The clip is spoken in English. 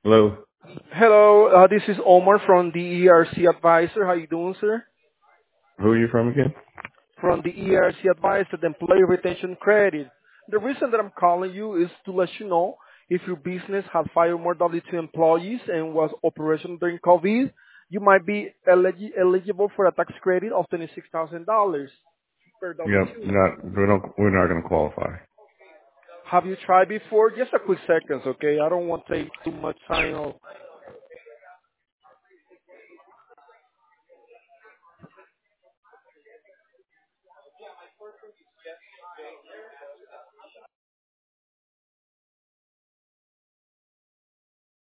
Hello, Hello, this is Omar from the ERC Advisor. How you doing, sir? who are you from again? From the ERC Advisor, the Employee Retention Credit. The reason that I'm calling you is to let you know if your business had fired more W-2 employees and was operational during COVID, you might be eligible for a tax credit of $26,000 per Yep, W-2. we're not going to qualify. Have you tried before? Just a quick seconds, okay? I don't want to take too much time.